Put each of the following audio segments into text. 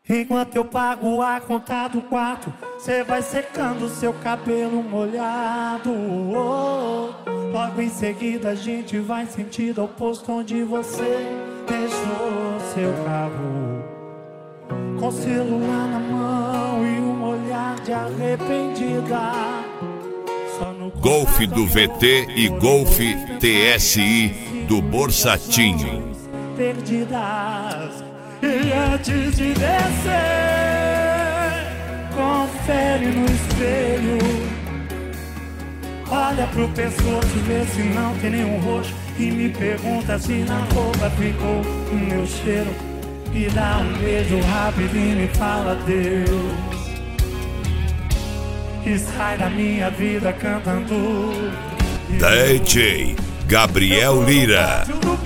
Enquanto eu pago a conta do quarto, cê vai secando seu cabelo molhado. Logo em seguida a gente vai sentido ao posto onde você deixou seu carro, com celular na mão e um olhar de arrependida. Golf do VT e Golf TSI do Borsatinho. Perdidas. E antes de descer, confere no espelho. Olha pro pescoço, vê se não tem nenhum roxo, e me pergunta se na roupa ficou o meu cheiro. E dá um beijo rápido e me fala Deus. E sai da minha vida cantando DJ Gabriel Lira.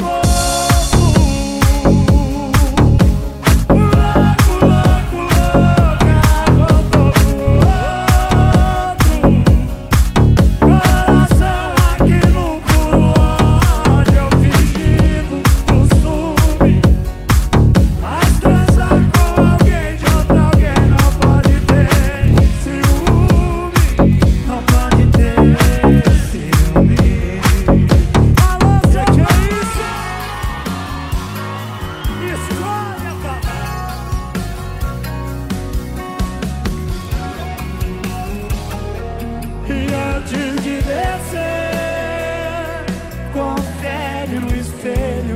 E antes de descer, confere no espelho.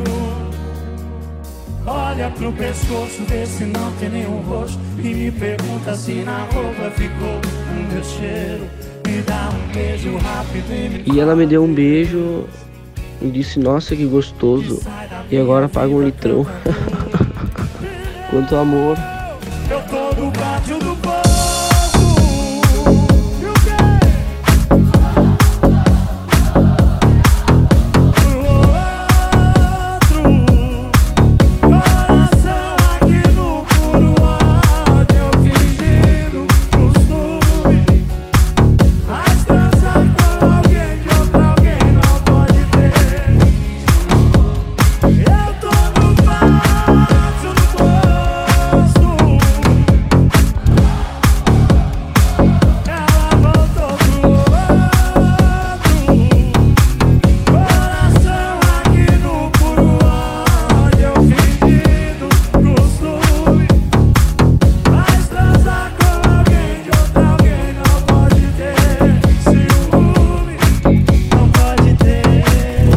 Olha pro pescoço, vê se não tem nenhum roxo, e me pergunta se na roupa ficou o meu cheiro. Me dá um beijo rápido e ela me deu um beijo e disse, nossa, que gostoso. E agora paga um litrão. Quanto amor. Eu tô no pátio do povo.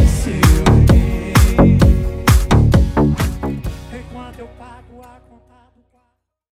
Eu pago a conta.